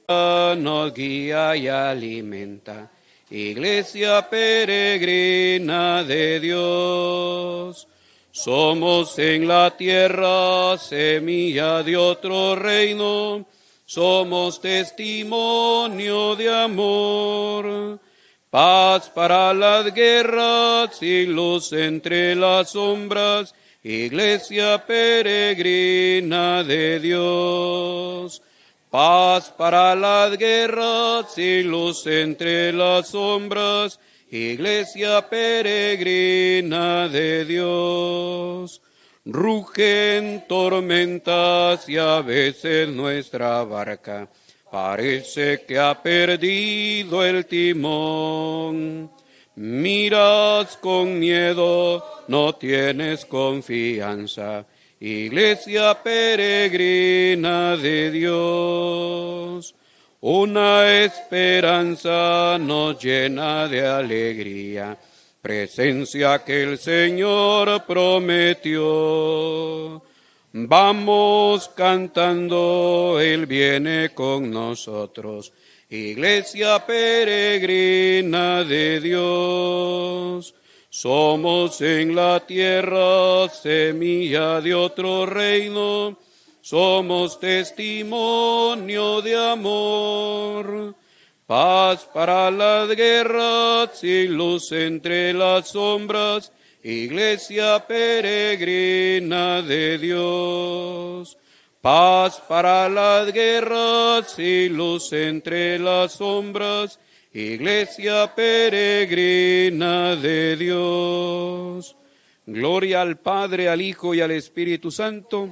nos guía y alimenta. Iglesia peregrina de Dios, somos en la tierra semilla de otro reino, somos testimonio de amor, paz para las guerras y luz entre las sombras, iglesia peregrina de Dios. Paz para las guerras y luz entre las sombras, iglesia peregrina de Dios. Rugen tormentas y a veces nuestra barca parece que ha perdido el timón. Miras con miedo, no tienes confianza. Iglesia peregrina de Dios, una esperanza nos llena de alegría, presencia que el Señor prometió. Vamos cantando, Él viene con nosotros, iglesia peregrina de Dios. Somos en la tierra semilla de otro reino, somos testimonio de amor, paz para las guerras y luz entre las sombras, iglesia peregrina de Dios. Paz para las guerras y luz entre las sombras, iglesia peregrina de Dios. Gloria al Padre, al Hijo y al Espíritu Santo.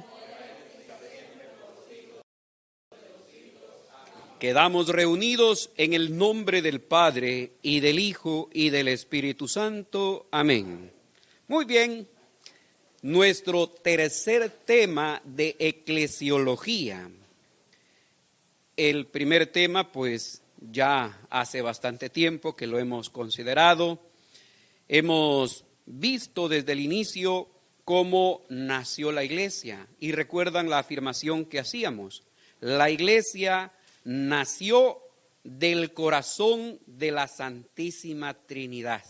Quedamos reunidos en el nombre del Padre y del Hijo y del Espíritu Santo. Amén. Muy bien, nuestro tercer tema de eclesiología. El primer tema, pues, ya hace bastante tiempo que lo hemos considerado. Hemos visto desde el inicio cómo nació la iglesia. Y recuerdan la afirmación que hacíamos. La iglesia nació del corazón de la Santísima Trinidad.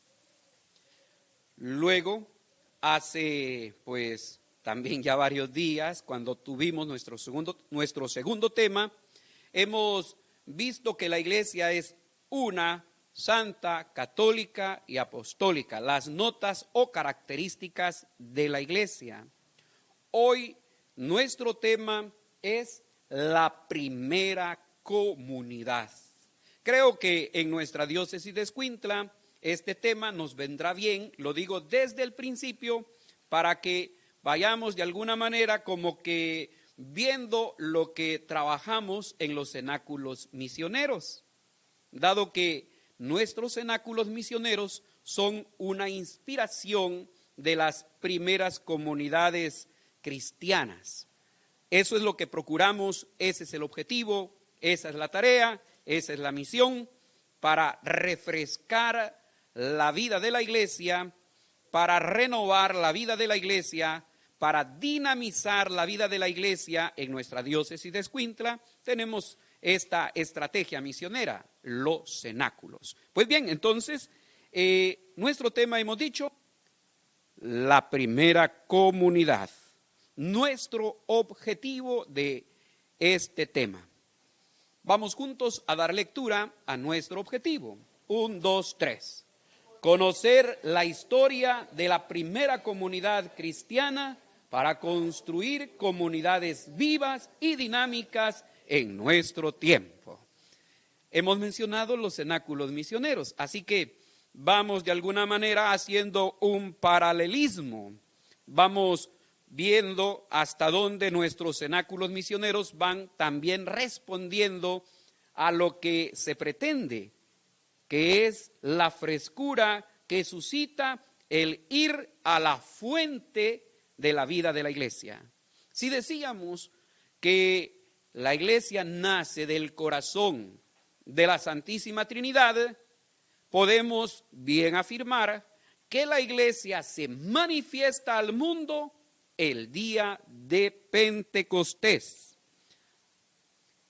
Luego, hace pues también ya varios días, cuando tuvimos nuestro segundo tema, hemos visto que la iglesia es una, santa, católica y apostólica, las notas o características de la iglesia. Hoy nuestro tema es la primera comunidad. Creo que en nuestra diócesis de Escuintla este tema nos vendrá bien, lo digo desde el principio, para que vayamos de alguna manera como que viendo lo que trabajamos en los cenáculos misioneros, dado que nuestros cenáculos misioneros son una inspiración de las primeras comunidades cristianas. Eso es lo que procuramos, ese es el objetivo, esa es la tarea, esa es la misión, para refrescar la vida de la iglesia, para renovar la vida de la iglesia, para dinamizar la vida de la iglesia en nuestra diócesis de Escuintla. Tenemos esta estrategia misionera, los cenáculos. Pues bien, entonces, nuestro tema hemos dicho, la primera comunidad. Nuestro objetivo de este tema. Vamos juntos a dar lectura a nuestro objetivo. 1, 2, 3. Conocer la historia de la primera comunidad cristiana para construir comunidades vivas y dinámicas en nuestro tiempo. Hemos mencionado los cenáculos misioneros, así que vamos de alguna manera haciendo un paralelismo. Vamos viendo hasta dónde nuestros cenáculos misioneros van también respondiendo a lo que se pretende, que es la frescura que suscita el ir a la fuente de la vida de la iglesia. Si decíamos que la iglesia nace del corazón de la Santísima Trinidad, podemos bien afirmar que la iglesia se manifiesta al mundo el día de Pentecostés.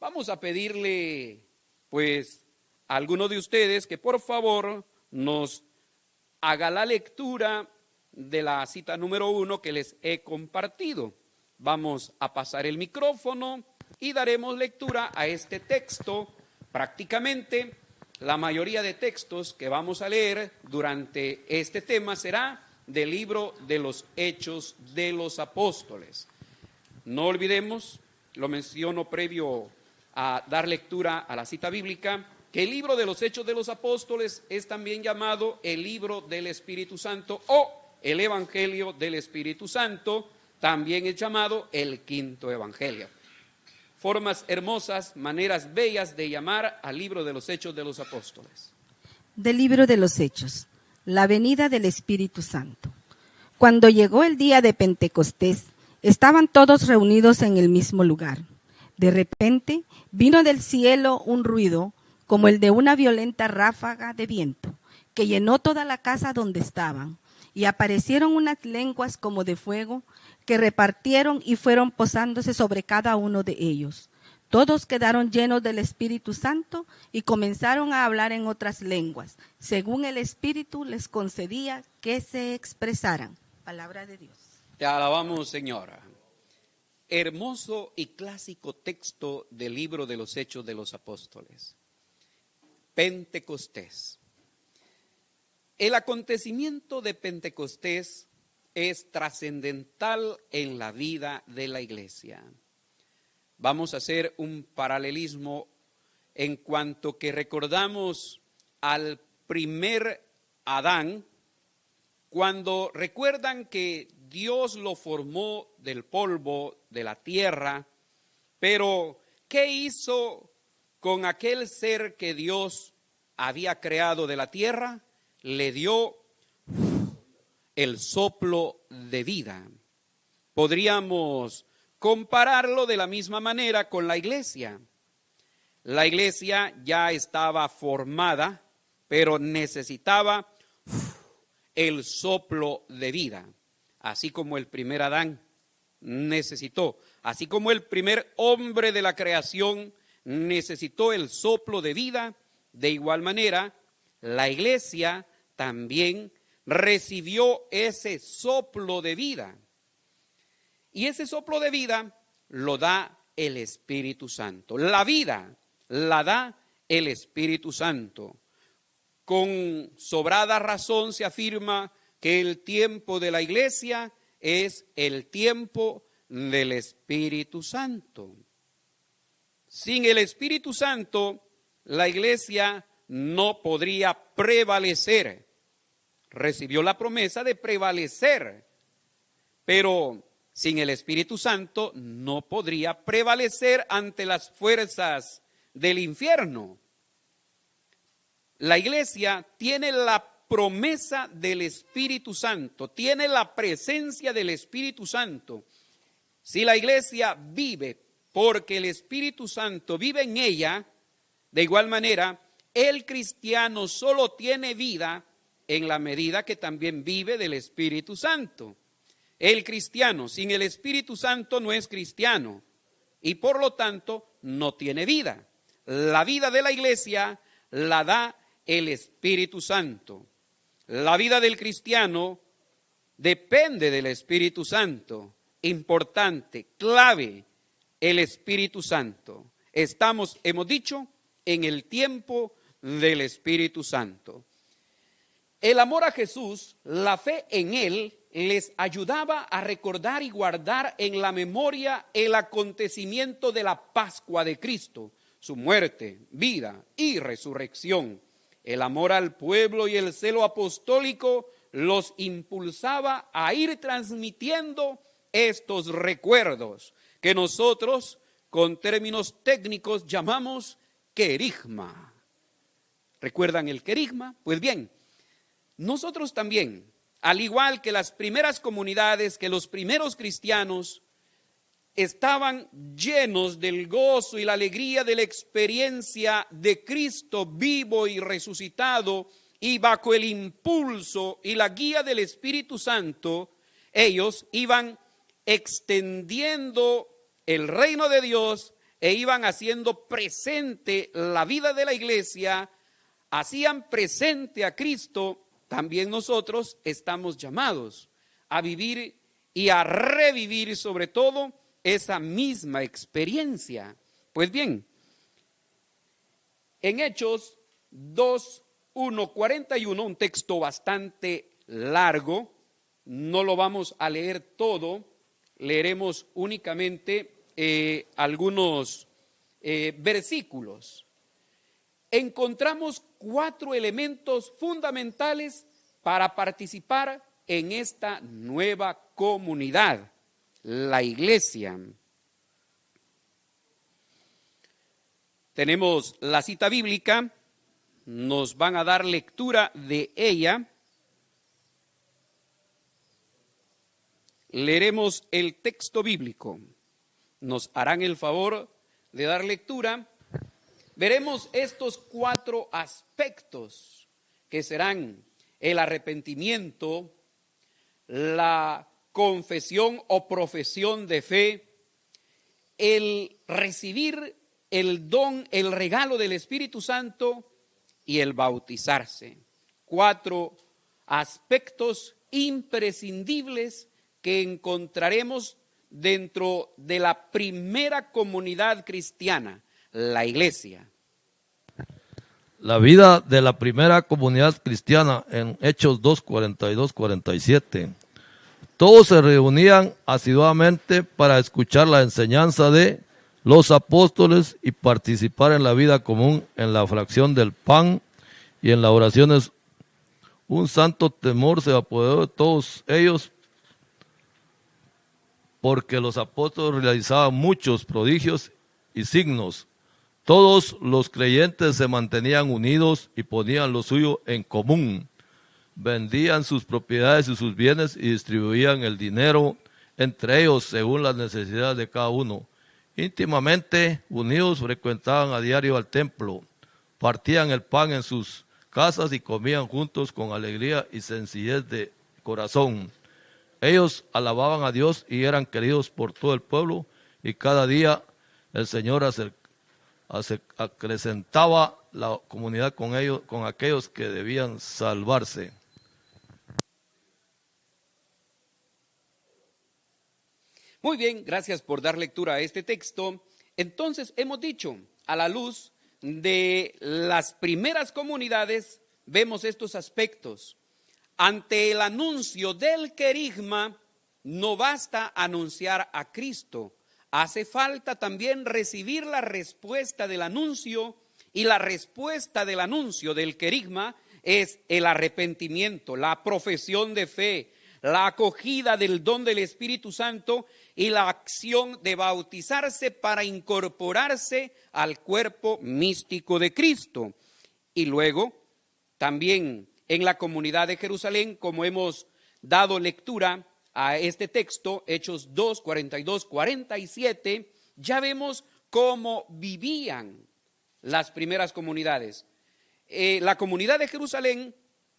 vamos a pedirle, pues, a alguno de ustedes que por favor nos haga la lectura de la cita número 1 que les he compartido. Vamos a pasar el micrófono y daremos lectura a este texto. Prácticamente la mayoría de textos que vamos a leer durante este tema será del libro de los Hechos de los Apóstoles. No olvidemos, lo menciono previo a dar lectura a la cita bíblica, que el libro de los Hechos de los Apóstoles es también llamado el libro del Espíritu Santo o el Evangelio del Espíritu Santo, también es llamado el quinto Evangelio. Formas hermosas, maneras bellas de llamar al libro de los Hechos de los Apóstoles. Del libro de los Hechos, la venida del Espíritu Santo. Cuando llegó el día de Pentecostés, estaban todos reunidos en el mismo lugar. De repente vino del cielo un ruido como el de una violenta ráfaga de viento, que llenó toda la casa donde estaban, y aparecieron unas lenguas como de fuego, que repartieron y fueron posándose sobre cada uno de ellos. Todos quedaron llenos del Espíritu Santo y comenzaron a hablar en otras lenguas, según el Espíritu les concedía que se expresaran. Palabra de Dios. Te alabamos, Señora. Hermoso y clásico texto del libro de los Hechos de los Apóstoles. Pentecostés. El acontecimiento de Pentecostés es trascendental en la vida de la iglesia. Vamos a hacer un paralelismo en cuanto que recordamos al primer Adán, cuando recuerdan que Dios lo formó del polvo de la tierra, pero ¿qué hizo con aquel ser que Dios había creado de la tierra? Le dio el soplo de vida. Podríamos compararlo de la misma manera con la iglesia. La iglesia ya estaba formada, pero necesitaba el soplo de vida, así como el primer Adán necesitó, así como el primer hombre de la creación necesitó el soplo de vida. De igual manera, la iglesia también recibió ese soplo de vida. Y ese soplo de vida lo da el Espíritu Santo. La vida la da el Espíritu Santo. Con sobrada razón se afirma que el tiempo de la iglesia es el tiempo del Espíritu Santo. Sin el Espíritu Santo, la iglesia no podría prevalecer. Recibió la promesa de prevalecer, pero sin el Espíritu Santo no podría prevalecer ante las fuerzas del infierno. La iglesia tiene la promesa del Espíritu Santo, tiene la presencia del Espíritu Santo. Si la iglesia vive porque el Espíritu Santo vive en ella, de igual manera, el cristiano solo tiene vida en la medida que también vive del Espíritu Santo. El cristiano sin el Espíritu Santo no es cristiano y por lo tanto no tiene vida. La vida de la iglesia la da el Espíritu Santo. La vida del cristiano depende del Espíritu Santo. Importante, clave, el Espíritu Santo. Estamos, hemos dicho, en el tiempo del Espíritu Santo. El amor a Jesús, la fe en Él, les ayudaba a recordar y guardar en la memoria el acontecimiento de la Pascua de Cristo, su muerte, vida y resurrección. El amor al pueblo y el celo apostólico los impulsaba a ir transmitiendo estos recuerdos que nosotros, con términos técnicos, llamamos querigma. ¿Recuerdan el querigma? Pues bien, nosotros también, al igual que las primeras comunidades, que los primeros cristianos, estaban llenos del gozo y la alegría de la experiencia de Cristo vivo y resucitado, y bajo el impulso y la guía del Espíritu Santo, ellos iban extendiendo el reino de Dios e iban haciendo presente la vida de la iglesia, hacían presente a Cristo, también nosotros estamos llamados a vivir y a revivir sobre todo esa misma experiencia. Pues bien, en Hechos 2:1-41, un texto bastante largo, no lo vamos a leer todo, leeremos únicamente algunos versículos. Encontramos 4 elementos fundamentales para participar en esta nueva comunidad, la iglesia. Tenemos la cita bíblica, nos van a dar lectura de ella. Leeremos el texto bíblico. Nos harán el favor de dar lectura. Veremos estos 4 aspectos que serán el arrepentimiento, la confesión o profesión de fe, el recibir el don, el regalo del Espíritu Santo y el bautizarse. 4 aspectos imprescindibles que encontraremos dentro de la primera comunidad cristiana, la iglesia. La vida de la primera comunidad cristiana en Hechos 2:42-47. Todos se reunían asiduamente para escuchar la enseñanza de los apóstoles y participar en la vida común, en la fracción del pan y en las oraciones. Un santo temor se apoderó de todos ellos, porque los apóstoles realizaban muchos prodigios y signos. Todos los creyentes se mantenían unidos y ponían lo suyo en común. Vendían sus propiedades y sus bienes y distribuían el dinero entre ellos según las necesidades de cada uno. Íntimamente unidos frecuentaban a diario al templo, partían el pan en sus casas y comían juntos con alegría y sencillez de corazón. Ellos alababan a Dios y eran queridos por todo el pueblo, y cada día el Señor acrecentaba la comunidad con ellos, con aquellos que debían salvarse. Muy bien, gracias por dar lectura a este texto. Entonces hemos dicho, a la luz de las primeras comunidades, vemos estos aspectos. Ante el anuncio del querigma, no basta anunciar a Cristo. Hace falta también recibir la respuesta del anuncio, y la respuesta del anuncio del querigma es el arrepentimiento, la profesión de fe, la acogida del don del Espíritu Santo y la acción de bautizarse para incorporarse al cuerpo místico de Cristo. Y luego, también en la comunidad de Jerusalén, como hemos dado lectura a este texto, Hechos 2:42-47, ya vemos cómo vivían las primeras comunidades. La comunidad de Jerusalén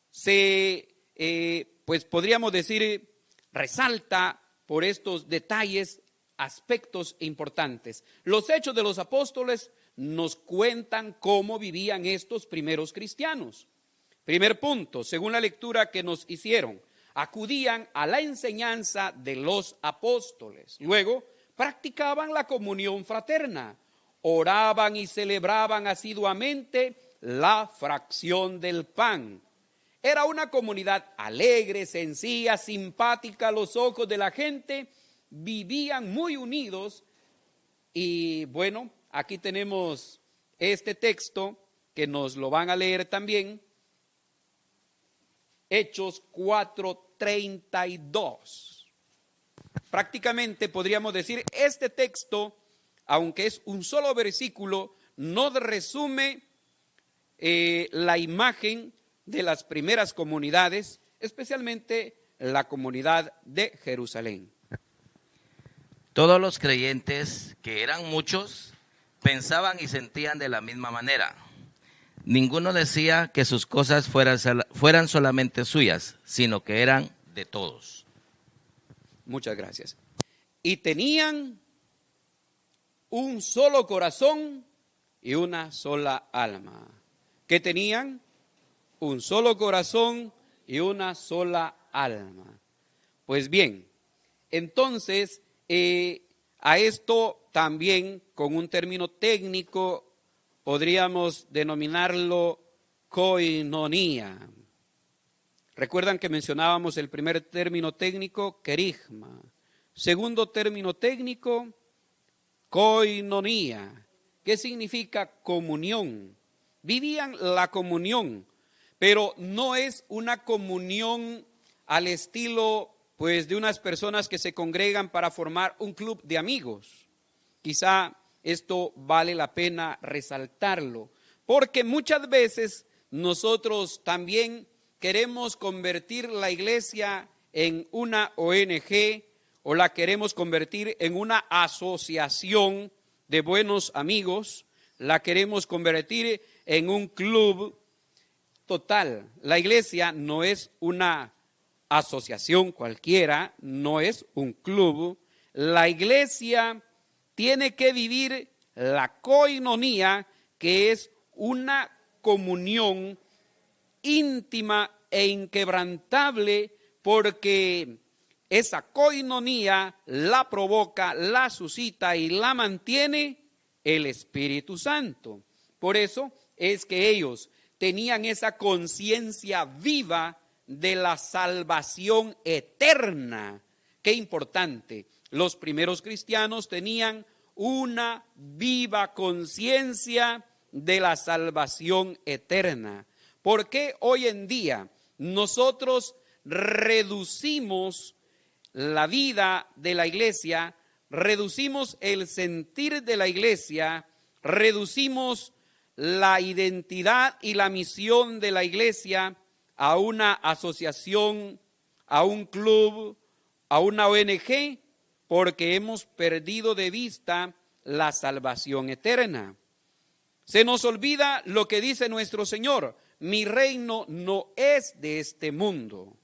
pues podríamos decir, resalta por estos detalles, aspectos importantes. Los Hechos de los Apóstoles nos cuentan cómo vivían estos primeros cristianos. Primer punto, según la lectura que nos hicieron, acudían a la enseñanza de los apóstoles. Luego, practicaban la comunión fraterna, oraban y celebraban asiduamente la fracción del pan. Era una comunidad alegre, sencilla, simpática a los ojos de la gente, vivían muy unidos. Y bueno, aquí tenemos este texto que nos lo van a leer también, Hechos 4:32. Prácticamente podríamos decir, este texto, aunque es un solo versículo, nos resume la imagen de las primeras comunidades, especialmente la comunidad de Jerusalén. Todos los creyentes, que eran muchos, pensaban y sentían de la misma manera. Ninguno decía que sus cosas fueran solamente suyas, sino que eran de todos. Muchas gracias. Y tenían un solo corazón y una sola alma. ¿Qué tenían? Un solo corazón y una sola alma. Pues bien, entonces a esto también con un término técnico podríamos denominarlo koinonía. Recuerdan que mencionábamos el primer término técnico, querigma. Segundo término técnico, koinonía. ¿Qué significa comunión? Vivían la comunión, pero no es una comunión al estilo pues de unas personas que se congregan para formar un club de amigos. Quizá esto vale la pena resaltarlo, porque muchas veces nosotros también queremos convertir la iglesia en una ONG o la queremos convertir en una asociación de buenos amigos, la queremos convertir en un club. Total, la iglesia no es una asociación cualquiera, no es un club. La iglesia tiene que vivir la koinonía, que es una comunión íntima e inquebrantable, porque esa koinonía la provoca, la suscita y la mantiene el Espíritu Santo. Por eso es que ellos tenían esa conciencia viva de la salvación eterna. Qué importante. Los primeros cristianos tenían una viva conciencia de la salvación eterna. ¿Por qué hoy en día nosotros reducimos la vida de la iglesia, reducimos el sentir de la iglesia, reducimos la identidad y la misión de la iglesia a una asociación, a un club, a una ONG, porque hemos perdido de vista la salvación eterna? Se nos olvida lo que dice nuestro Señor: mi reino no es de este mundo.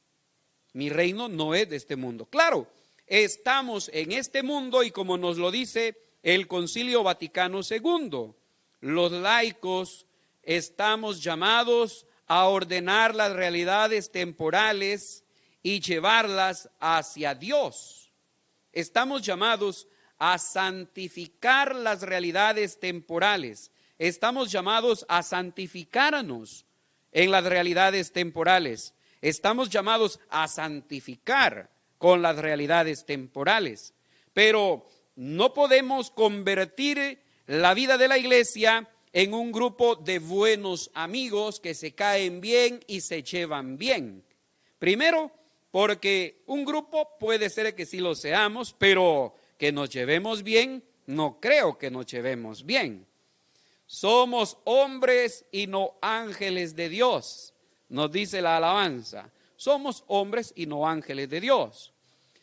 Mi reino no es de este mundo. Claro, estamos en este mundo y como nos lo dice el Concilio Vaticano II, los laicos estamos llamados a ordenar las realidades temporales y llevarlas hacia Dios. Estamos llamados a santificar las realidades temporales. Estamos llamados a santificarnos en las realidades temporales. Estamos llamados a santificar con las realidades temporales. Pero no podemos convertir la vida de la iglesia en un grupo de buenos amigos que se caen bien y se llevan bien. Primero, porque un grupo puede ser que sí lo seamos, pero que nos llevemos bien, no creo que nos llevemos bien. Somos hombres y no ángeles de Dios, nos dice la alabanza. Somos hombres y no ángeles de Dios.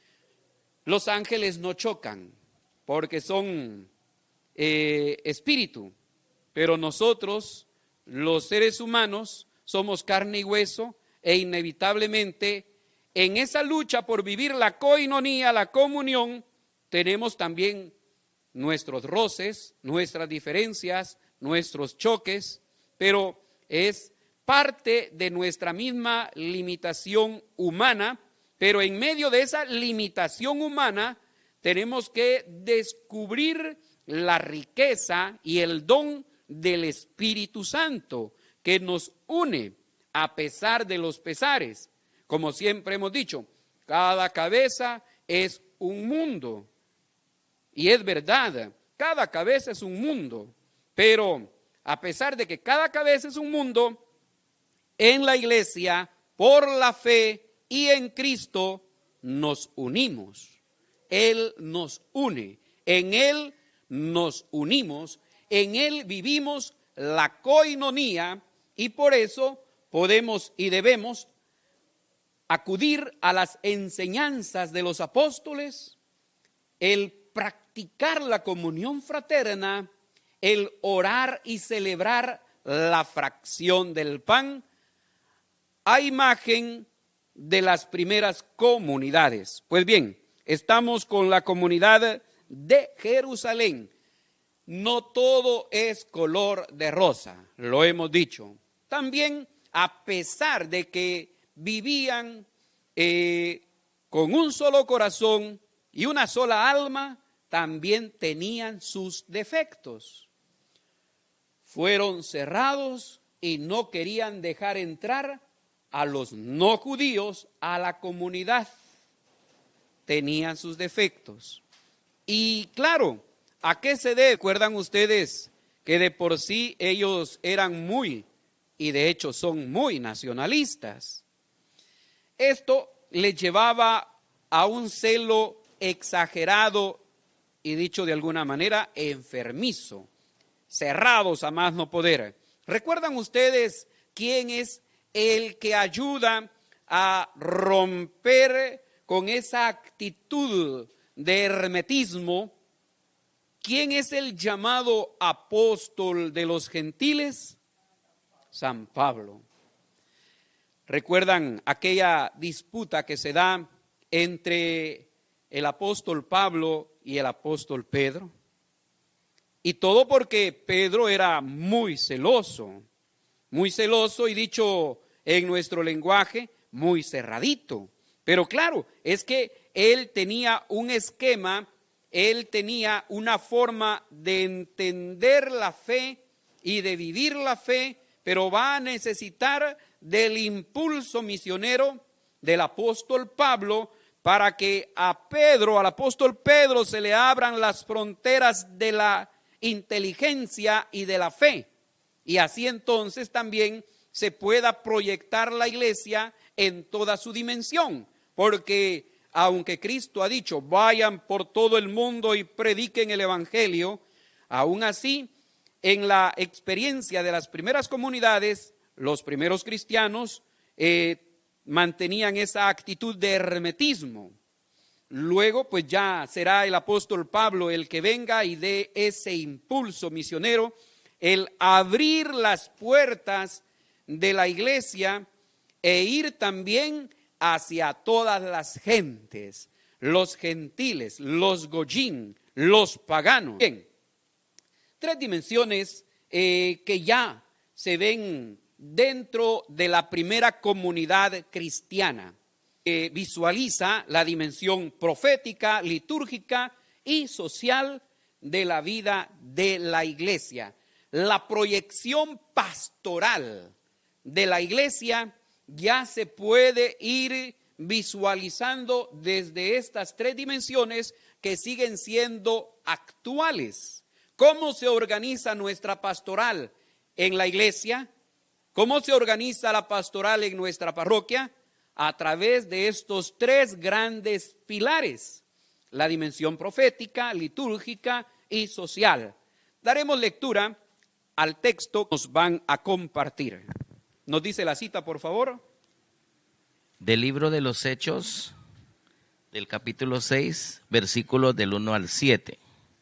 Los ángeles no chocan porque son espíritu, pero nosotros, los seres humanos, somos carne y hueso e inevitablemente en esa lucha por vivir la koinonía, la comunión, tenemos también nuestros roces, nuestras diferencias, nuestros choques, pero es parte de nuestra misma limitación humana. Pero en medio de esa limitación humana tenemos que descubrir la riqueza y el don del Espíritu Santo que nos une a pesar de los pesares. Como siempre hemos dicho, cada cabeza es un mundo. Y es verdad, cada cabeza es un mundo. Pero a pesar de que cada cabeza es un mundo, en la iglesia, por la fe y en Cristo, nos unimos. Él nos une, en Él nos unimos, en Él vivimos la koinonía y por eso podemos y debemos acudir a las enseñanzas de los apóstoles, el practicar la comunión fraterna, el orar y celebrar la fracción del pan, a imagen de las primeras comunidades. Pues bien, estamos con la comunidad de Jerusalén. no todo es color de rosa, lo hemos dicho. También, a pesar de que vivían con un solo corazón y una sola alma, también tenían sus defectos. Fueron cerrados y no querían dejar entrar a los no judíos a la comunidad. Tenían sus defectos. Y claro, ¿a qué se debe? ¿Recuerdan ustedes que de por sí ellos eran muy, y de hecho son muy nacionalistas? Esto les llevaba a un celo exagerado y, dicho de alguna manera, enfermizo, cerrados a más no poder. ¿Recuerdan ustedes quién es el que ayuda a romper con esa actitud de hermetismo? ¿Quién es el llamado apóstol de los gentiles? San Pablo. ¿Recuerdan aquella disputa que se da entre el apóstol Pablo y el apóstol Pedro? Y todo porque Pedro era muy celoso y, dicho en nuestro lenguaje, muy cerradito. Pero claro, es que él tenía un esquema, él tenía una forma de entender la fe y de vivir la fe, pero va a necesitar del impulso misionero del apóstol Pablo para que al apóstol Pedro se le abran las fronteras de la inteligencia y de la fe. Y así entonces también se pueda proyectar la iglesia en toda su dimensión. Porque aunque Cristo ha dicho, vayan por todo el mundo y prediquen el evangelio, aún así, en la experiencia de las primeras comunidades, los primeros cristianos mantenían esa actitud de hermetismo. Luego, pues ya será el apóstol Pablo el que venga y dé ese impulso misionero, el abrir las puertas de la iglesia e ir también hacia todas las gentes, los gentiles, los goyín, los paganos. Bien, tres dimensiones que ya se ven dentro de la primera comunidad cristiana. Visualiza la dimensión profética, litúrgica y social de la vida de la iglesia. La proyección pastoral de la iglesia ya se puede ir visualizando desde estas tres dimensiones que siguen siendo actuales. ¿Cómo se organiza nuestra pastoral en la iglesia? ¿Cómo se organiza la pastoral en nuestra parroquia? A través de estos tres grandes pilares: la dimensión profética, litúrgica y social. Daremos lectura al texto que nos van a compartir. ¿Nos dice la cita, por favor? Del libro de los Hechos, del capítulo 6, versículos del 1 al 7.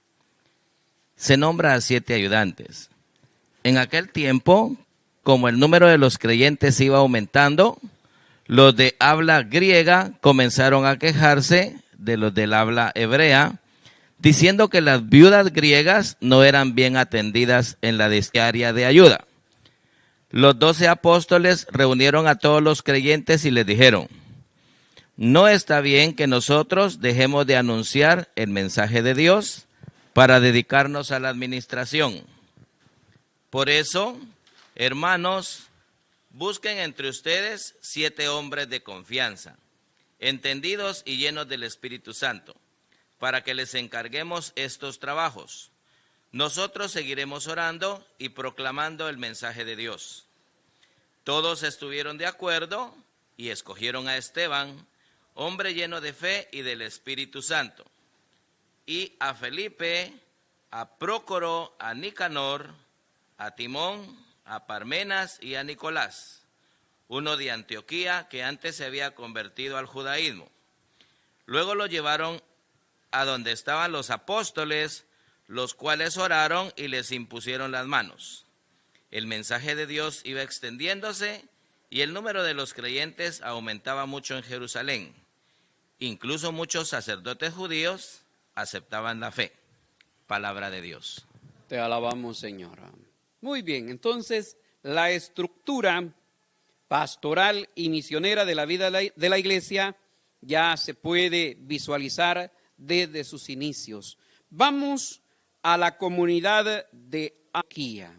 Se nombra a 7 ayudantes. En aquel tiempo, como el número de los creyentes iba aumentando, los de habla griega comenzaron a quejarse de los del habla hebrea, diciendo que las viudas griegas no eran bien atendidas en la área de ayuda. Los 12 apóstoles reunieron a todos los creyentes y les dijeron: no está bien que nosotros dejemos de anunciar el mensaje de Dios para dedicarnos a la administración. Por eso, hermanos, busquen entre ustedes 7 hombres de confianza, entendidos y llenos del Espíritu Santo, para que les encarguemos estos trabajos. Nosotros seguiremos orando y proclamando el mensaje de Dios. Todos estuvieron de acuerdo y escogieron a Esteban, hombre lleno de fe y del Espíritu Santo, y a Felipe, a Prócoro, a Nicanor, a Timón, a Parmenas y a Nicolás, uno de Antioquía que antes se había convertido al judaísmo. Luego lo llevaron a donde estaban los apóstoles, los cuales oraron y les impusieron las manos. El mensaje de Dios iba extendiéndose y el número de los creyentes aumentaba mucho en Jerusalén. Incluso muchos sacerdotes judíos aceptaban la fe. Palabra de Dios. Te alabamos, Señora. Muy bien, entonces la estructura pastoral y misionera de la vida de la iglesia ya se puede visualizar desde sus inicios. Vamos a la comunidad de Antioquía.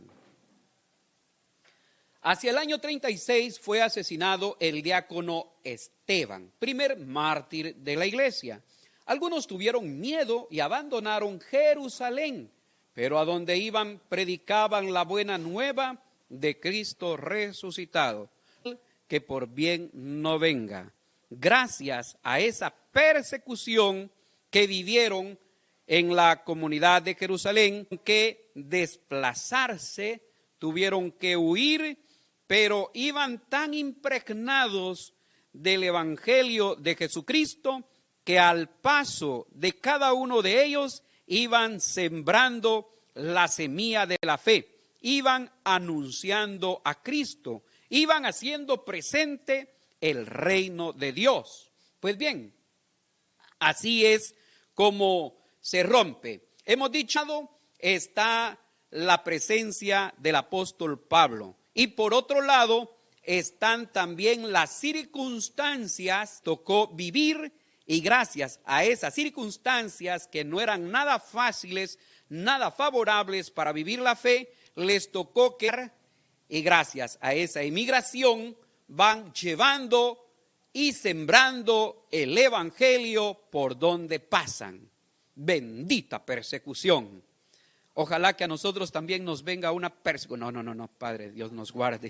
Hacia el año 36 fue asesinado el diácono Esteban, primer mártir de la iglesia. Algunos tuvieron miedo y abandonaron Jerusalén, pero a donde iban predicaban la buena nueva de Cristo resucitado, que por bien no venga. Gracias a esa persecución que vivieron en la comunidad de Jerusalén, que desplazarse, tuvieron que huir, pero iban tan impregnados del evangelio de Jesucristo que al paso de cada uno de ellos iban sembrando la semilla de la fe, iban anunciando a Cristo, iban haciendo presente el reino de Dios. Pues bien, así es como se rompe. Hemos dicho, está la presencia del apóstol Pablo. Y por otro lado, están también las circunstancias, tocó vivir, y gracias a esas circunstancias que no eran nada fáciles, nada favorables para vivir la fe, les tocó que, y gracias a esa emigración, van llevando y sembrando el evangelio por donde pasan. Bendita persecución. Ojalá que a nosotros también nos venga una persecución. No, Padre, Dios nos guarde.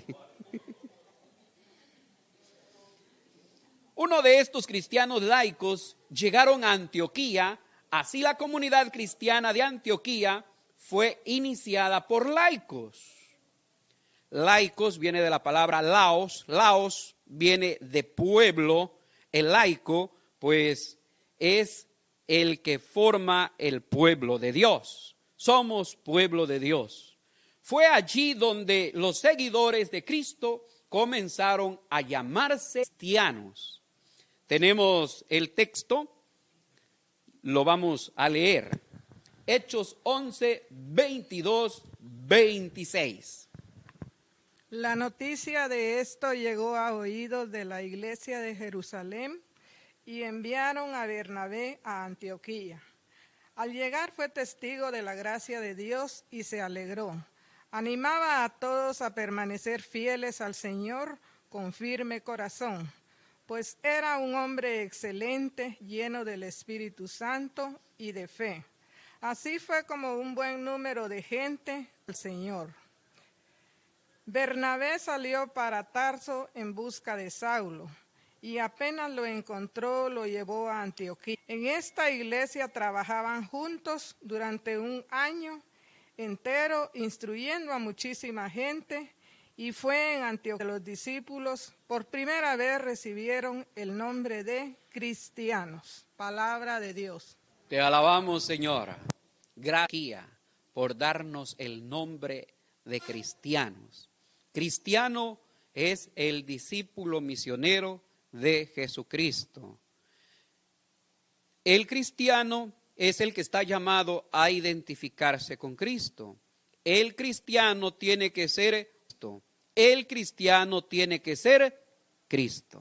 Uno de estos cristianos laicos llegaron a Antioquía, así la comunidad cristiana de Antioquía fue iniciada por laicos. Laicos viene de la palabra laos, laos viene de pueblo, el laico pues es el que forma el pueblo de Dios. Somos pueblo de Dios. Fue allí donde los seguidores de Cristo comenzaron a llamarse cristianos. Tenemos el texto, lo vamos a leer. Hechos 11, 22, 26. La noticia de esto llegó a oídos de la iglesia de Jerusalén y enviaron a Bernabé a Antioquía. Al llegar fue testigo de la gracia de Dios y se alegró. Animaba a todos a permanecer fieles al Señor con firme corazón, pues era un hombre excelente, lleno del Espíritu Santo y de fe. Así fue como un buen número de gente al Señor. Bernabé salió para Tarso en busca de Saulo, y apenas lo encontró, lo llevó a Antioquía. En esta iglesia trabajaban juntos durante un año entero, instruyendo a muchísima gente, y fue en Antioquía que los discípulos por primera vez recibieron el nombre de cristianos. Palabra de Dios. Te alabamos, Señora. Gracias por darnos el nombre de cristianos. Cristiano es el discípulo misionero de Jesucristo. El cristiano es el que está llamado a identificarse con Cristo. El cristiano tiene que ser Cristo. El cristiano tiene que ser Cristo.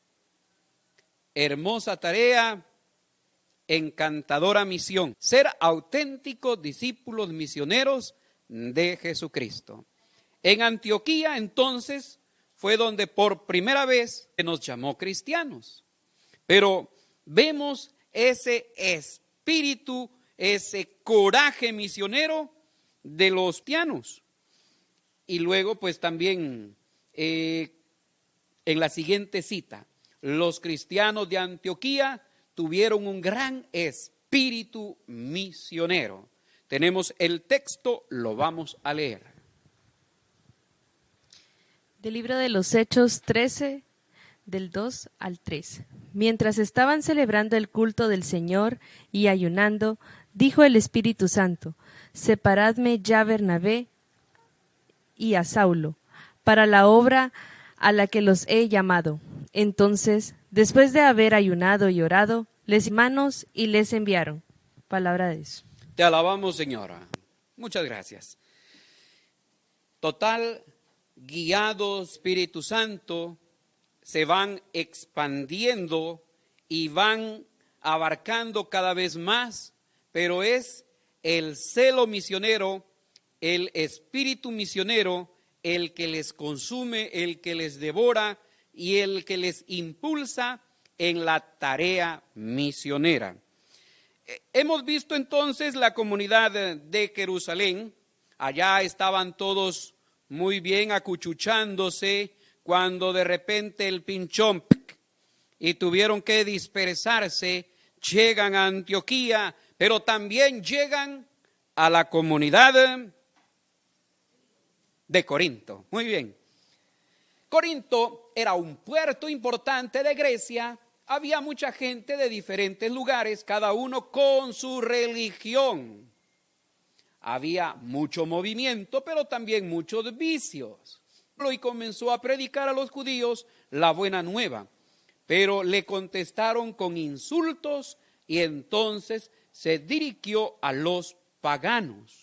Hermosa tarea, encantadora misión. Ser auténticos discípulos misioneros de Jesucristo. En Antioquía, entonces, fue donde por primera vez se nos llamó cristianos. Pero vemos ese espíritu, ese coraje misionero de los cristianos. Y luego, pues también en la siguiente cita, los cristianos de Antioquía tuvieron un gran espíritu misionero. Tenemos el texto, lo vamos a leer. Del libro de los Hechos 13, del 2 al 3. Mientras estaban celebrando el culto del Señor y ayunando, dijo el Espíritu Santo: separadme ya Bernabé y a Saulo para la obra a la que los he llamado. Entonces, después de haber ayunado y orado, les manos y les enviaron. Palabra de Dios. Te alabamos, Señora. Muchas gracias. Total, guiado Espíritu Santo, se van expandiendo y van abarcando cada vez más, pero es el celo misionero, el espíritu misionero, el que les consume, el que les devora y el que les impulsa en la tarea misionera. Hemos visto entonces la comunidad de Jerusalén. Allá estaban todos muy bien acuchuchándose cuando de repente el pinchón y tuvieron que dispersarse. Llegan a Antioquía, pero también llegan a la comunidad de Corinto. Muy bien. Corinto era un puerto importante de Grecia. Había mucha gente de diferentes lugares, cada uno con su religión. Había mucho movimiento, pero también muchos vicios. Y comenzó a predicar a los judíos la buena nueva, pero le contestaron con insultos y entonces se dirigió a los paganos.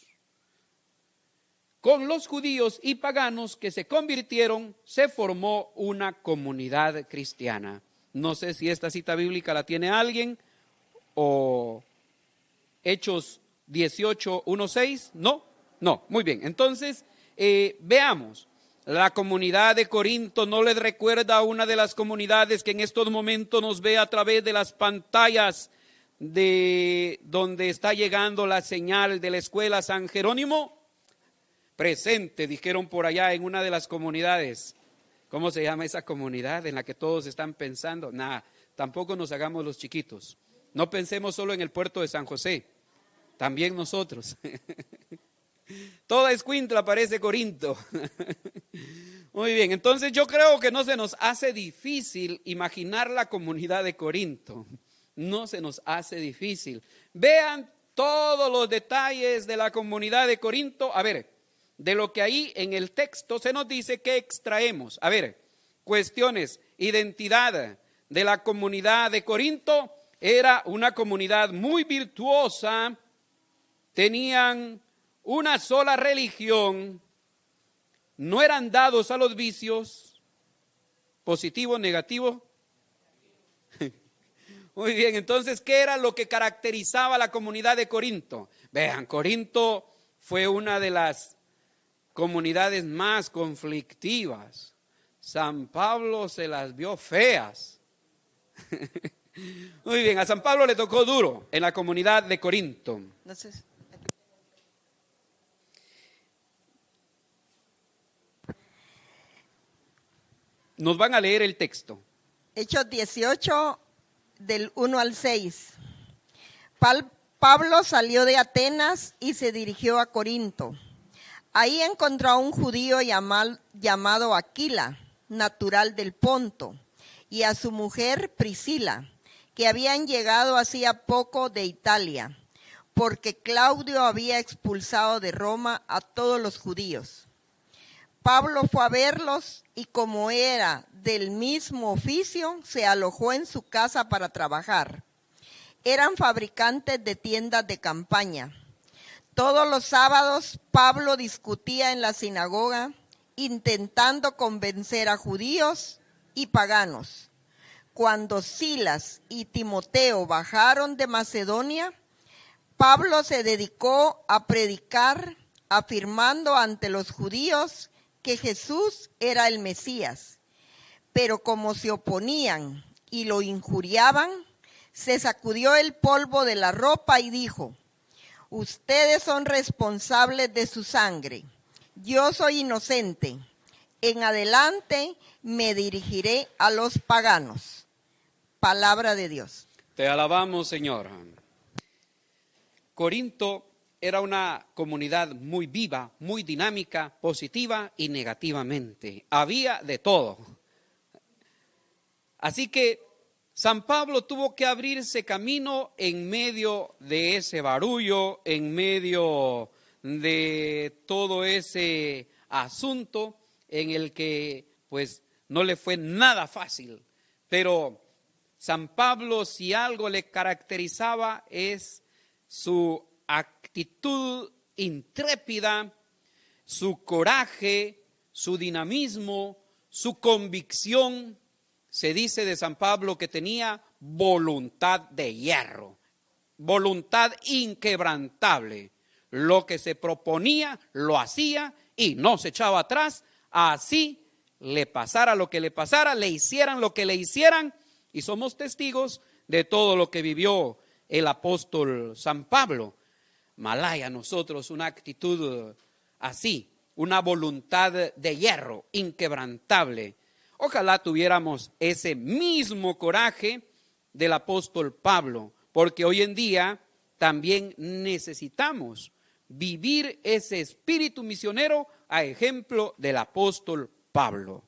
Con los judíos y paganos que se convirtieron, se formó una comunidad cristiana. No sé si esta cita bíblica la tiene alguien o Hechos 18, 1, 6. No, muy bien. Entonces, veamos. La comunidad de Corinto no les recuerda a una de las comunidades que en estos momentos nos ve a través de las pantallas de donde está llegando la señal de la escuela San Jerónimo. Presente, dijeron por allá en una de las comunidades. ¿Cómo se llama esa comunidad en la que todos están pensando? Nada, tampoco nos hagamos los chiquitos. No pensemos solo en el puerto de San José, también nosotros. Toda Escuintla parece Corinto. Muy bien, entonces yo creo que no se nos hace difícil imaginar la comunidad de Corinto. No se nos hace difícil. Vean todos los detalles de la comunidad de Corinto. A ver, de lo que ahí en el texto se nos dice que extraemos. A ver, cuestiones, identidad de la comunidad de Corinto. Era una comunidad muy virtuosa, tenían una sola religión, no eran dados a los vicios, positivo, negativo. Muy bien, entonces, ¿qué era lo que caracterizaba a la comunidad de Corinto? Vean, Corinto fue una de las comunidades más conflictivas. San Pablo se las vio feas. Muy bien, a San Pablo le tocó duro en la comunidad de Corinto. Nos van a leer el texto. Hechos 18, del 1 al 6. Pablo salió de Atenas y se dirigió a Corinto. Ahí encontró a un judío llamado Aquila, natural del Ponto, y a su mujer Priscila, que habían llegado hacía poco de Italia, porque Claudio había expulsado de Roma a todos los judíos. Pablo fue a verlos y como era del mismo oficio, se alojó en su casa para trabajar. Eran fabricantes de tiendas de campaña. Todos los sábados Pablo discutía en la sinagoga, intentando convencer a judíos y paganos. Cuando Silas y Timoteo bajaron de Macedonia, Pablo se dedicó a predicar, afirmando ante los judíos que Jesús era el Mesías. Pero como se oponían y lo injuriaban, se sacudió el polvo de la ropa y dijo: ustedes son responsables de su sangre. Yo soy inocente. En adelante me dirigiré a los paganos. Palabra de Dios. Te alabamos, Señor. Corinto era una comunidad muy viva, muy dinámica, positiva y negativamente. Había de todo. Así que San Pablo tuvo que abrirse camino en medio de ese barullo, en medio de todo ese asunto en el que pues no le fue nada fácil. Pero San Pablo, si algo le caracterizaba, es su actitud intrépida, su coraje, su dinamismo, su convicción. Se dice de San Pablo que tenía voluntad de hierro, voluntad inquebrantable. Lo que se proponía, lo hacía y no se echaba atrás. Así le pasara lo que le pasara, le hicieran lo que le hicieran. Y somos testigos de todo lo que vivió el apóstol San Pablo. Malaya a nosotros una actitud así, una voluntad de hierro, inquebrantable. Ojalá tuviéramos ese mismo coraje del apóstol Pablo, porque hoy en día también necesitamos vivir ese espíritu misionero a ejemplo del apóstol Pablo.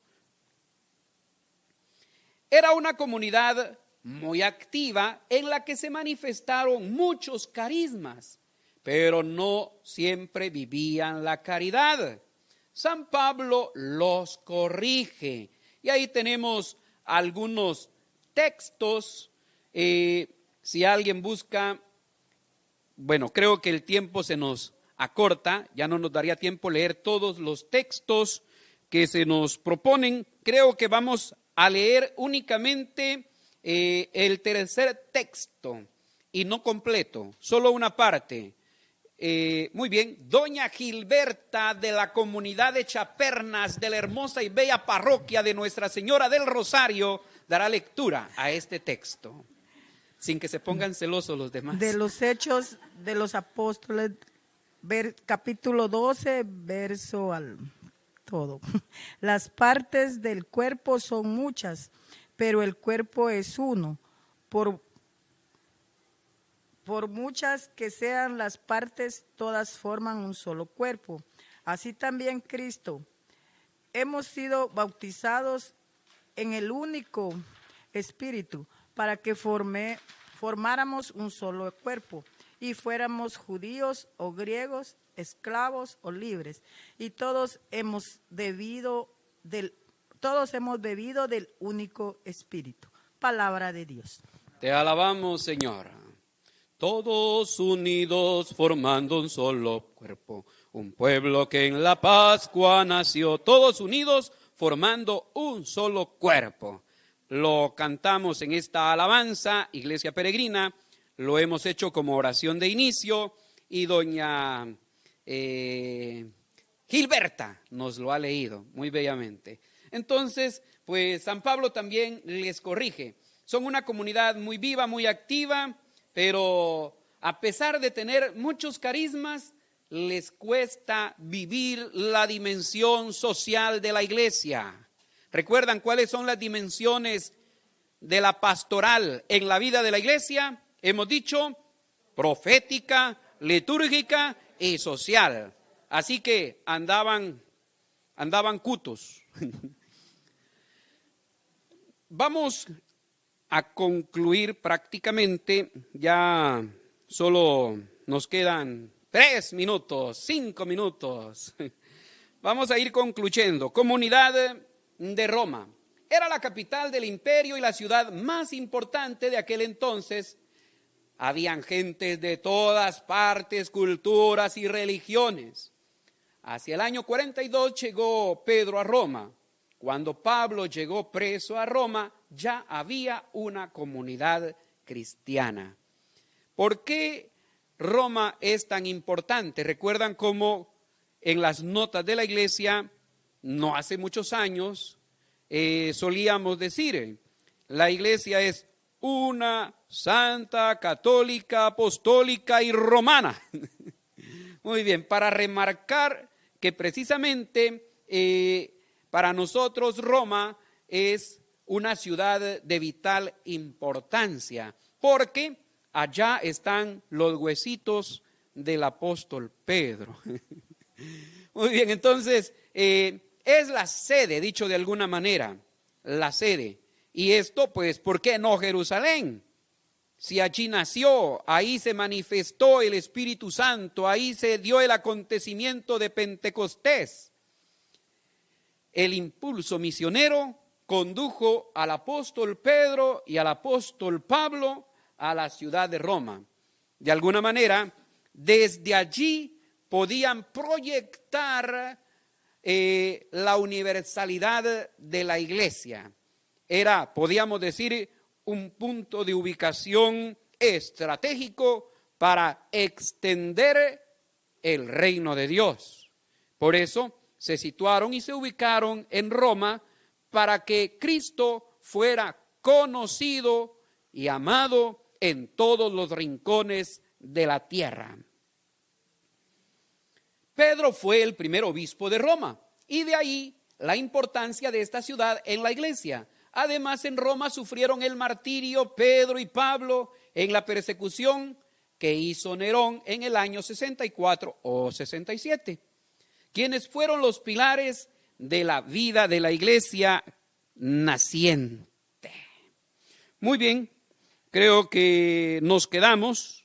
Era una comunidad muy activa en la que se manifestaron muchos carismas, pero no siempre vivían la caridad. San Pablo los corrige y ahí tenemos algunos textos. Si alguien busca, bueno, creo que el tiempo se nos acorta, ya no nos daría tiempo leer todos los textos que se nos proponen. Creo que vamos a leer únicamente el tercer texto y no completo, solo una parte. Muy bien, doña Gilberta de la comunidad de Chapernas de la hermosa y bella parroquia de Nuestra Señora del Rosario dará lectura a este texto, sin que se pongan celosos los demás. De los Hechos de los Apóstoles, capítulo 12, verso al todo. Las partes del cuerpo son muchas, pero el cuerpo es uno. Por muchas que sean las partes, todas forman un solo cuerpo. Así también Cristo. Hemos sido bautizados en el único Espíritu para que formáramos un solo cuerpo y fuéramos judíos o griegos, esclavos o libres. Y todos hemos bebido del único Espíritu. Palabra de Dios. Te alabamos, Señor. Todos unidos formando un solo cuerpo, un pueblo que en la Pascua nació. Todos unidos formando un solo cuerpo. Lo cantamos en esta alabanza, Iglesia Peregrina, lo hemos hecho como oración de inicio y doña Gilberta nos lo ha leído muy bellamente. Entonces, pues San Pablo también les corrige. Son una comunidad muy viva, muy activa, pero a pesar de tener muchos carismas, les cuesta vivir la dimensión social de la iglesia. ¿Recuerdan cuáles son las dimensiones de la pastoral en la vida de la iglesia? Hemos dicho profética, litúrgica y social. Así que andaban cutos. Vamos a concluir prácticamente, ya solo nos quedan 3 minutos, 5 minutos. Vamos a ir concluyendo. Comunidad de Roma. Era la capital del imperio y la ciudad más importante de aquel entonces. Habían gentes de todas partes, culturas y religiones. Hacia el año 42 llegó Pedro a Roma. Cuando Pablo llegó preso a Roma, ya había una comunidad cristiana. ¿Por qué Roma es tan importante? ¿Recuerdan cómo en las notas de la iglesia, no hace muchos años, solíamos decir, la iglesia es una, santa, católica, apostólica y romana? Muy bien, para remarcar que precisamente para nosotros Roma es una ciudad de vital importancia, porque allá están los huesitos del apóstol Pedro. Muy bien, entonces es la sede, dicho de alguna manera, la sede. Y esto, pues, ¿por qué no Jerusalén? Si allí nació, ahí se manifestó el Espíritu Santo, ahí se dio el acontecimiento de Pentecostés. El impulso misionero condujo al apóstol Pedro y al apóstol Pablo a la ciudad de Roma. De alguna manera, desde allí podían proyectar la universalidad de la iglesia. Era, podíamos decir, un punto de ubicación estratégico para extender el reino de Dios. Por eso se situaron y se ubicaron en Roma para que Cristo fuera conocido y amado en todos los rincones de la tierra. Pedro fue el primer obispo de Roma y de ahí la importancia de esta ciudad en la iglesia. Además, en Roma sufrieron el martirio Pedro y Pablo en la persecución que hizo Nerón en el año 64 o 67, quienes fueron los pilares de la vida de la iglesia naciente. Muy bien, creo que nos quedamos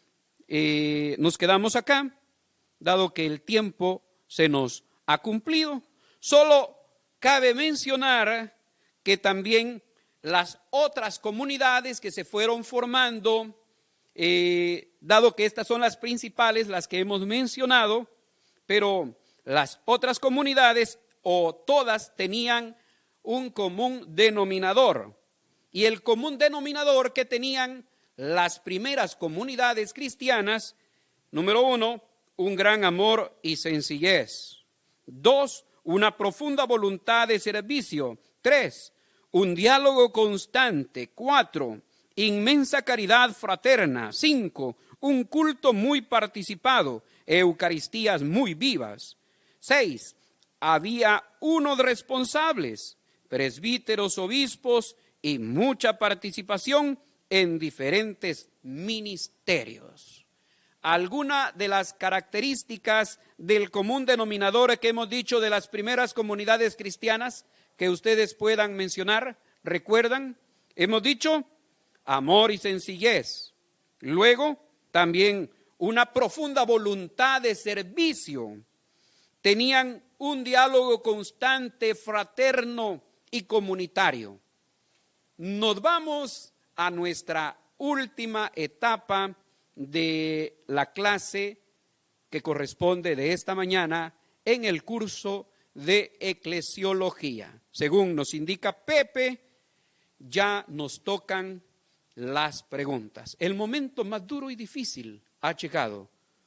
acá, dado que el tiempo se nos ha cumplido. Solo cabe mencionar que también las otras comunidades que se fueron formando, dado que estas son las principales, las que hemos mencionado, pero las otras comunidades o todas tenían un común denominador. Y el común denominador que tenían las primeras comunidades cristianas, número 1, un gran amor y sencillez. 2, una profunda voluntad de servicio. 3, un diálogo constante. 4, inmensa caridad fraterna. 5, un culto muy participado, eucaristías muy vivas. 6, había unos responsables, presbíteros, obispos y mucha participación en diferentes ministerios. Alguna de las características del común denominador que hemos dicho de las primeras comunidades cristianas que ustedes puedan mencionar, ¿recuerdan? Hemos dicho amor y sencillez. Luego, también una profunda voluntad de servicio. Tenían un diálogo constante, fraterno y comunitario. Nos vamos a nuestra última etapa de la clase que corresponde de esta mañana en el curso de eclesiología. Según nos indica Pepe, ya nos tocan las preguntas. El momento más duro y difícil ha llegado.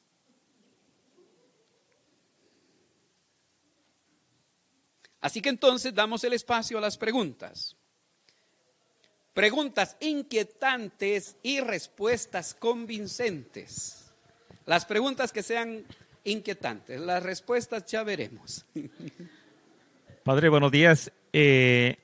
Así que entonces damos el espacio a las preguntas. Preguntas inquietantes y respuestas convincentes. Las preguntas que sean inquietantes, las respuestas ya veremos. Padre, buenos días. En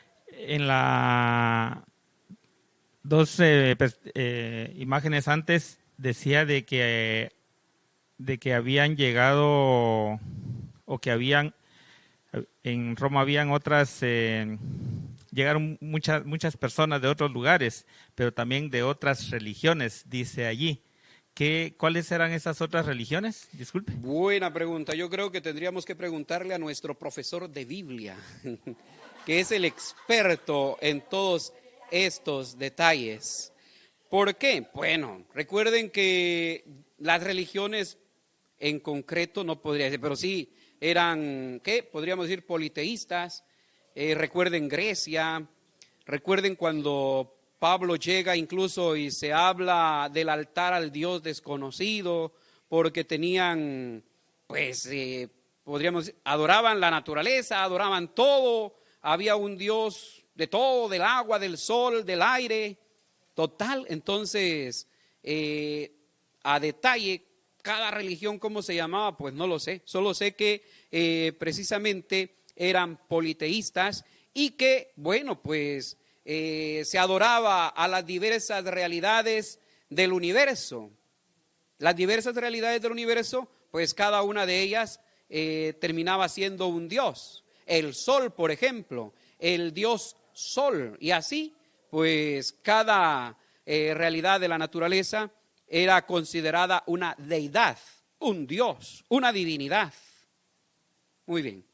las dos imágenes antes decía de que habían llegado o que habían en Roma habían otras llegaron muchas personas de otros lugares, pero también de otras religiones, dice allí. ¿Cuáles eran esas otras religiones? Disculpe. Buena pregunta. Yo creo que tendríamos que preguntarle a nuestro profesor de Biblia, que es el experto en todos estos detalles. ¿Por qué? Bueno, recuerden que las religiones en concreto no podría decir, pero sí eran, ¿qué? Podríamos decir politeístas. Recuerden Grecia, recuerden cuando Pablo llega incluso y se habla del altar al Dios desconocido, porque tenían, pues, podríamos decir, adoraban la naturaleza, adoraban todo, había un Dios de todo, del agua, del sol, del aire, total. Entonces, a detalle, cada religión, ¿cómo se llamaba? Pues no lo sé, solo sé que precisamente eran politeístas y que, bueno, pues se adoraba a las diversas realidades del universo. Las diversas realidades del universo, pues cada una de ellas terminaba siendo un dios. El sol, por ejemplo, el dios sol, y así, pues cada realidad de la naturaleza era considerada una deidad, un dios, una divinidad. Muy bien.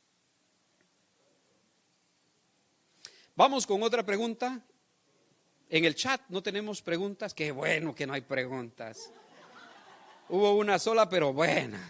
Vamos con otra pregunta. En el chat no tenemos preguntas. Qué bueno que no hay preguntas. Hubo una sola, pero buena.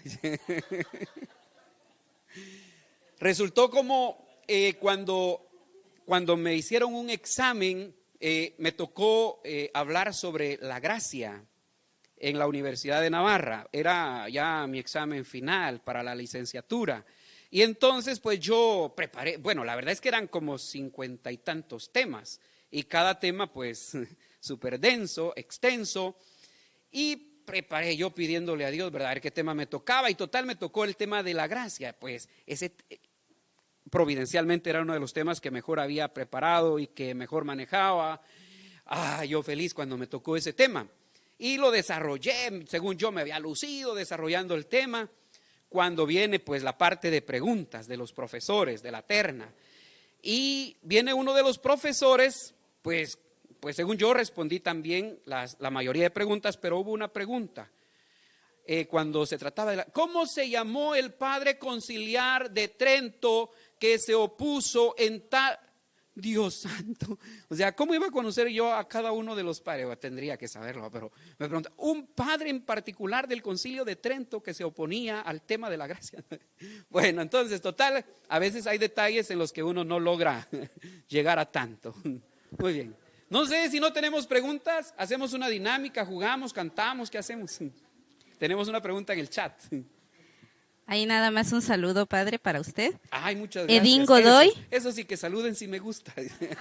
Resultó como cuando me hicieron un examen, me tocó hablar sobre la gracia en la Universidad de Navarra. Era ya mi examen final para la licenciatura. Y entonces pues yo preparé, bueno, la verdad es que eran como 50 y tantos temas. Y cada tema pues súper denso, extenso. Y preparé yo pidiéndole a Dios, ¿verdad? A ver qué tema me tocaba. Y total me tocó el tema de la gracia. Pues ese providencialmente era uno de los temas que mejor había preparado y que mejor manejaba. Yo feliz cuando me tocó ese tema. Y lo desarrollé, según yo me había lucido desarrollando el tema, cuando viene pues la parte de preguntas de los profesores, de la terna. Y viene uno de los profesores, pues según yo respondí también la mayoría de preguntas, pero hubo una pregunta. Cuando se trataba de ¿cómo se llamó el padre conciliar de Trento que se opuso en tal... Dios santo, o sea, ¿cómo iba a conocer yo a cada uno de los padres? Tendría que saberlo, pero me pregunta, un padre en particular del Concilio de Trento que se oponía al tema de la gracia. Bueno, entonces, total, a veces hay detalles en los que uno no logra llegar a tanto. Muy bien, no sé si no tenemos preguntas, hacemos una dinámica, jugamos, cantamos, ¿qué hacemos? Tenemos una pregunta en el chat. Ahí nada más un saludo, padre, para usted. Ay, muchas gracias. Edín Godoy. Eso sí, que saluden si me gusta.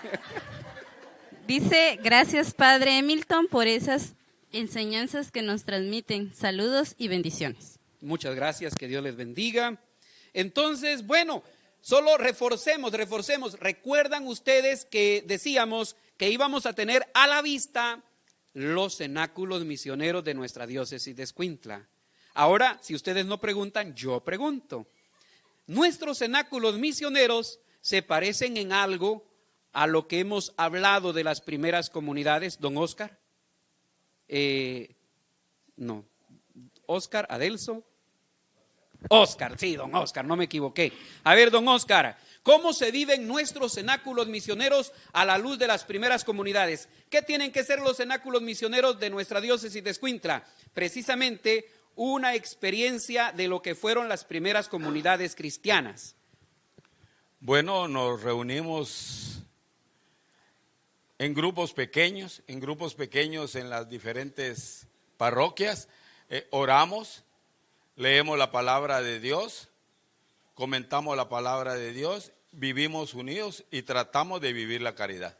Dice, gracias, padre Hamilton, por esas enseñanzas que nos transmiten. Saludos y bendiciones. Muchas gracias, que Dios les bendiga. Entonces, bueno, solo reforcemos. ¿Recuerdan ustedes que decíamos que íbamos a tener a la vista los cenáculos misioneros de nuestra diócesis de Escuintla? Ahora, si ustedes no preguntan, yo pregunto. Nuestros cenáculos misioneros se parecen en algo a lo que hemos hablado de las primeras comunidades, don Oscar. No, Oscar, Adelso. Oscar, sí, don Oscar, no me equivoqué. A ver, don Oscar, ¿cómo se viven nuestros cenáculos misioneros a la luz de las primeras comunidades? ¿Qué tienen que ser los cenáculos misioneros de nuestra diócesis de Escuintla? Precisamente una experiencia de lo que fueron las primeras comunidades cristianas. Bueno, nos reunimos en grupos pequeños en las diferentes parroquias, oramos, leemos la palabra de Dios, comentamos la palabra de Dios, vivimos unidos y tratamos de vivir la caridad.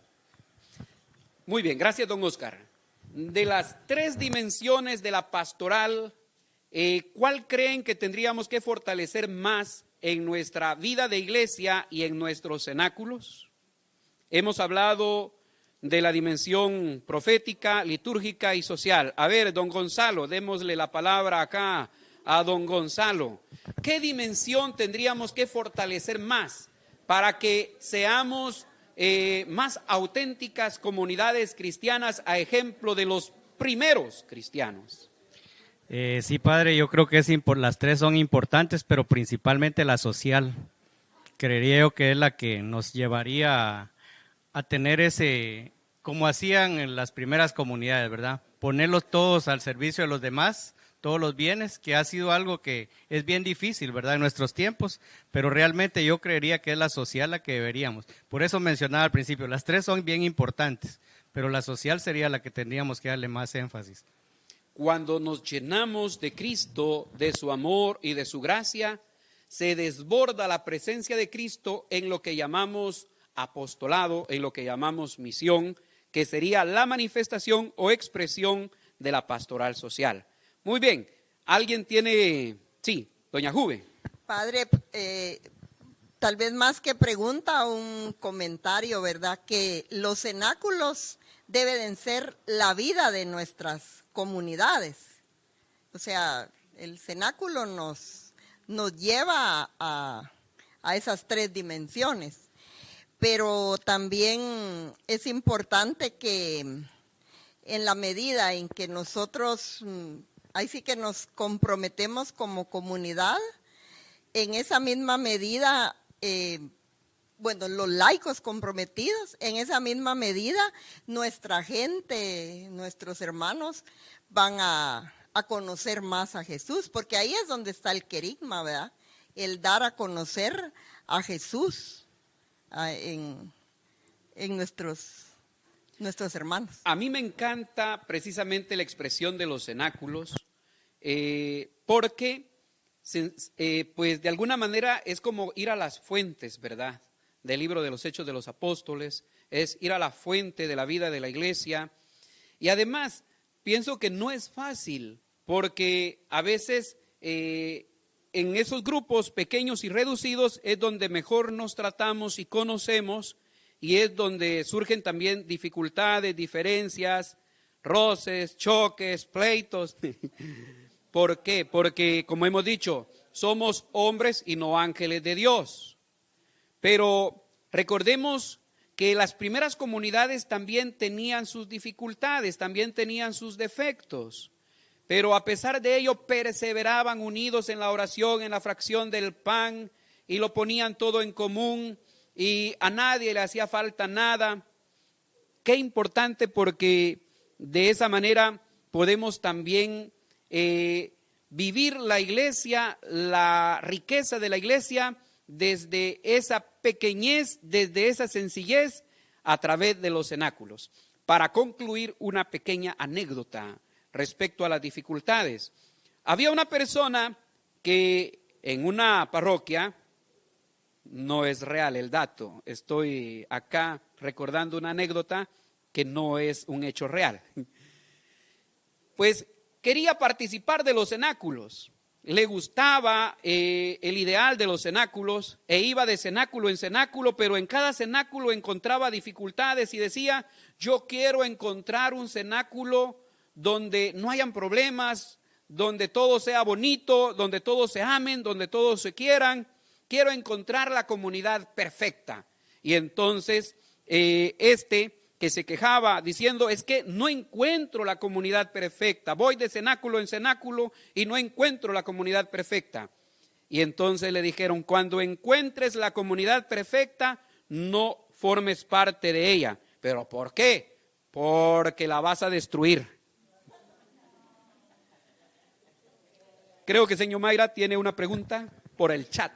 Muy bien, gracias, don Oscar. De las 3 dimensiones de la pastoral, ¿cuál creen que tendríamos que fortalecer más en nuestra vida de iglesia y en nuestros cenáculos? Hemos hablado de la dimensión profética, litúrgica y social. A ver, don Gonzalo, démosle la palabra acá a don Gonzalo. ¿Qué dimensión tendríamos que fortalecer más para que seamos más auténticas comunidades cristianas a ejemplo de los primeros cristianos? Sí, padre, yo creo que las 3 son importantes, pero principalmente la social. Creería yo que es la que nos llevaría a tener como hacían en las primeras comunidades, ¿verdad? Ponerlos todos al servicio de los demás, todos los bienes, que ha sido algo que es bien difícil, ¿verdad? En nuestros tiempos, pero realmente yo creería que es la social la que deberíamos. Por eso mencionaba al principio, las 3 son bien importantes, pero la social sería la que tendríamos que darle más énfasis. Cuando nos llenamos de Cristo, de su amor y de su gracia, se desborda la presencia de Cristo en lo que llamamos apostolado, en lo que llamamos misión, que sería la manifestación o expresión de la pastoral social. Muy bien, ¿alguien tiene? Sí, doña Juve. Padre, tal vez más que pregunta, un comentario, ¿verdad? Que los cenáculos deben ser la vida de nuestras comunidades. O sea, el cenáculo nos lleva a esas 3 dimensiones. Pero también es importante que en la medida en que nosotros, ahí sí que nos comprometemos como comunidad, en esa misma medida bueno, los laicos comprometidos, en esa misma medida nuestra gente, nuestros hermanos van a conocer más a Jesús, porque ahí es donde está el querigma, ¿verdad? El dar a conocer a Jesús en nuestros hermanos. A mí me encanta precisamente la expresión de los cenáculos, porque pues de alguna manera es como ir a las fuentes, ¿verdad? Del libro de los Hechos de los Apóstoles, es ir a la fuente de la vida de la iglesia. Y además, pienso que no es fácil, porque a veces en esos grupos pequeños y reducidos es donde mejor nos tratamos y conocemos, y es donde surgen también dificultades, diferencias, roces, choques, pleitos. ¿Por qué? Porque, como hemos dicho, somos hombres y no ángeles de Dios. Pero recordemos que las primeras comunidades también tenían sus dificultades, también tenían sus defectos. Pero a pesar de ello perseveraban unidos en la oración, en la fracción del pan, y lo ponían todo en común, y a nadie le hacía falta nada. Qué importante, porque de esa manera podemos también vivir la iglesia, la riqueza de la iglesia, desde esa pequeñez, desde esa sencillez, a través de los cenáculos. Para concluir, una pequeña anécdota respecto a las dificultades. Había una persona que en una parroquia, no es real el dato, estoy acá recordando una anécdota que no es un hecho real. Pues quería participar de los cenáculos, le gustaba el ideal de los cenáculos e iba de cenáculo en cenáculo, pero en cada cenáculo encontraba dificultades y decía: yo quiero encontrar un cenáculo donde no hayan problemas, donde todo sea bonito, donde todos se amen, donde todos se quieran. Quiero encontrar la comunidad perfecta. Y entonces que se quejaba diciendo: es que no encuentro la comunidad perfecta, voy de cenáculo en cenáculo y no encuentro la comunidad perfecta. Y entonces le dijeron: cuando encuentres la comunidad perfecta, no formes parte de ella. ¿Pero por qué? Porque la vas a destruir. Creo que señor Mayra tiene una pregunta por el chat.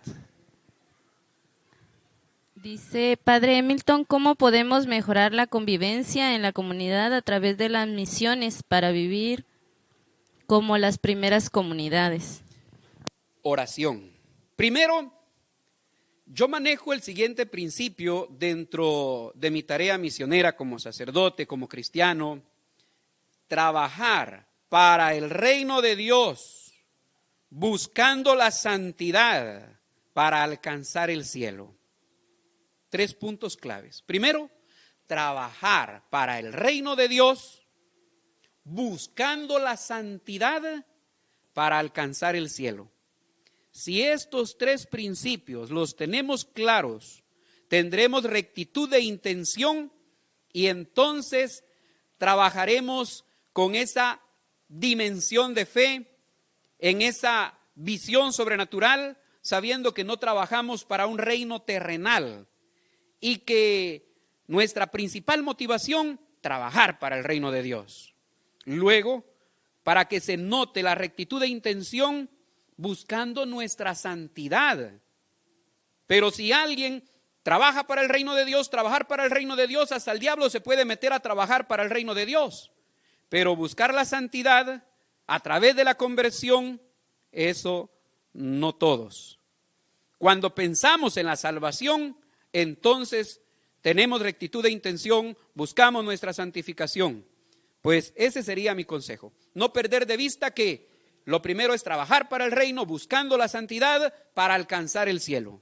Dice Padre Milton, ¿cómo podemos mejorar la convivencia en la comunidad a través de las misiones para vivir como las primeras comunidades? Oración. Primero, yo manejo el siguiente principio dentro de mi tarea misionera como sacerdote, como cristiano: trabajar para el reino de Dios, buscando la santidad para alcanzar el cielo. 3 puntos claves. Primero, trabajar para el reino de Dios, buscando la santidad para alcanzar el cielo. Si estos 3 principios los tenemos claros, tendremos rectitud de intención y entonces trabajaremos con esa dimensión de fe, en esa visión sobrenatural, sabiendo que no trabajamos para un reino terrenal, y que nuestra principal motivación, trabajar para el reino de Dios. Luego, para que se note la rectitud de intención, buscando nuestra santidad. Pero si alguien trabaja para el reino de Dios, trabajar para el reino de Dios, hasta el diablo se puede meter a trabajar para el reino de Dios. Pero buscar la santidad a través de la conversión, eso no todos. Cuando pensamos en la salvación, entonces tenemos rectitud de intención, buscamos nuestra santificación. Pues ese sería mi consejo. No perder de vista que lo primero es trabajar para el reino, buscando la santidad para alcanzar el cielo.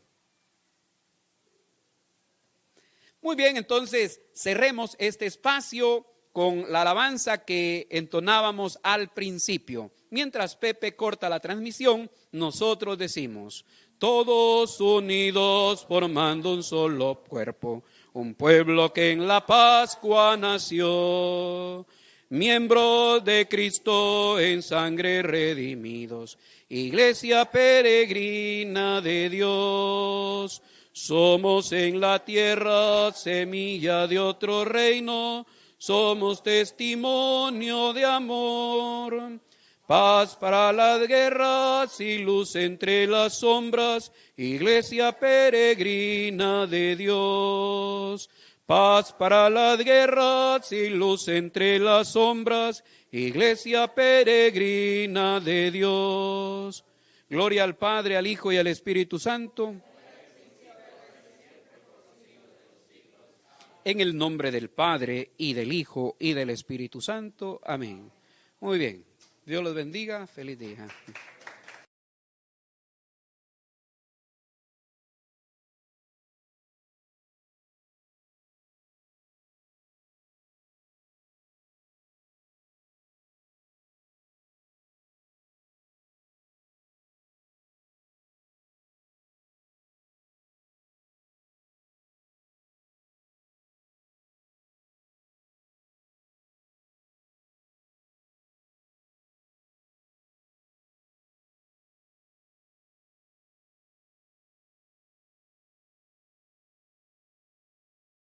Muy bien, entonces cerremos este espacio con la alabanza que entonábamos al principio. Mientras Pepe corta la transmisión, nosotros decimos: todos unidos formando un solo cuerpo, un pueblo que en la Pascua nació, miembros de Cristo en sangre redimidos, iglesia peregrina de Dios. Somos en la tierra semilla de otro reino, somos testimonio de amor. Paz para las guerras y luz entre las sombras, iglesia peregrina de Dios. Paz para las guerras y luz entre las sombras, iglesia peregrina de Dios. Gloria al Padre, al Hijo y al Espíritu Santo. En el nombre del Padre, y del Hijo, y del Espíritu Santo. Amén. Muy bien. Dios los bendiga. Feliz día.